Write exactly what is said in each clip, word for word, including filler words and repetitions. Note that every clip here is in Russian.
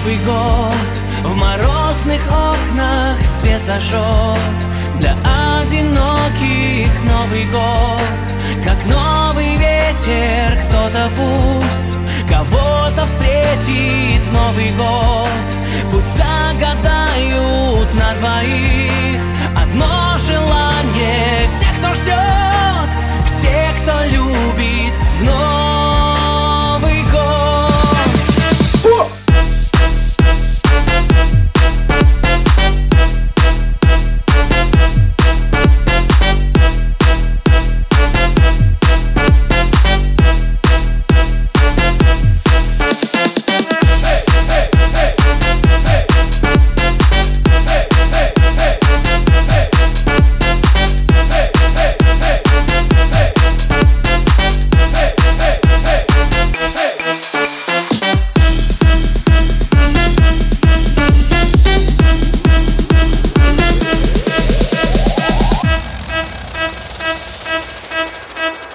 Новый год в морозных окнах свет зажжет. Для одиноких Новый год, как новый ветер, кто-то пусть кого-то встретит в Новый год. Пусть загадают на двоих одно желание. Всех, кто ждет, всех, кто любит в Новый год.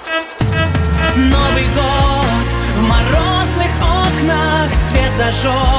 Новый год в морозных окнах свет зажжет.